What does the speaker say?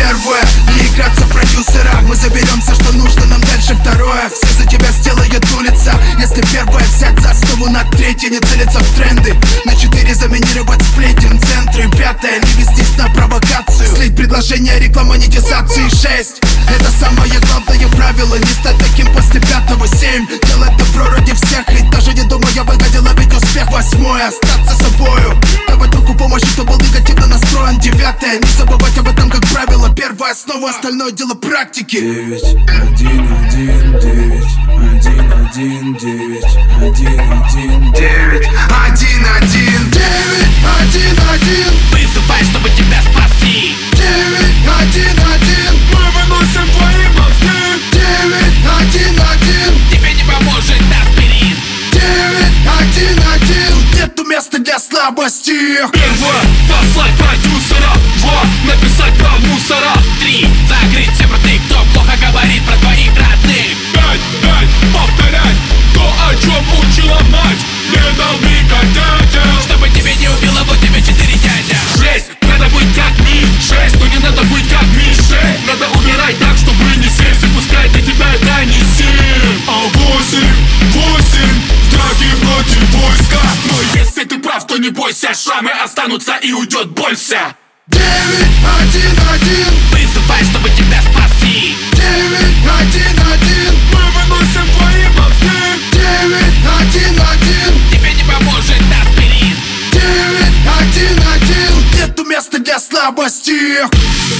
первое, не играться в продюсера. Мы заберем все, что нужно нам дальше второе. Все за тебя сделает улица. Если первое взять за основу, на третье не целиться в тренды. На 4 заминировать сплетен центры. Пятое, не вестись на провокацию. Слить предложение, реклама, монетизации. 6, это самое главное правило. Не стать таким после 5-го. 7, делать добро ради всех и даже не думая выгодила ведь успех. 8, остаться собою, давать руку помощи, кто был негативно настроен. 9, не забывать об этом как правило. Первая основа, остальное дело практики. 9, 1, 1, 9, 1, 1, 9, 1, 1, 9, 1, 1, 9, 1, 1. Выступай, чтобы тебя спасти. 9, 1, 1. Мы выносим твои мозги. 9, 1, 1. Тебе не поможет аспирин. 9, 1, 1. Нету места для слабости. Первое, послать продюсера. 2, написать про мусора. 3, закрыть все рты, кто плохо говорит про твоих родных. 5, повторять то, о чем учила мать. Не долби, как дядя, чтобы тебе не убило, вот тебе 4 дядя. 6, надо быть как Ми. 6, но не надо быть как Мише. Надо умирать так, чтобы не сесть. И пускай для тебя это не 7, а 8, в драке против войска. Но если ты прав, то не бойся, шрамы останутся и уйдет больше. 9, 1, 1. Выступай, чтобы тебя спасти. 9, 1, 1. Мы выносим твои мозги. 9, 1, 1. Тебе не поможет аспирин. 9, 1, 1. Нету места для слабости.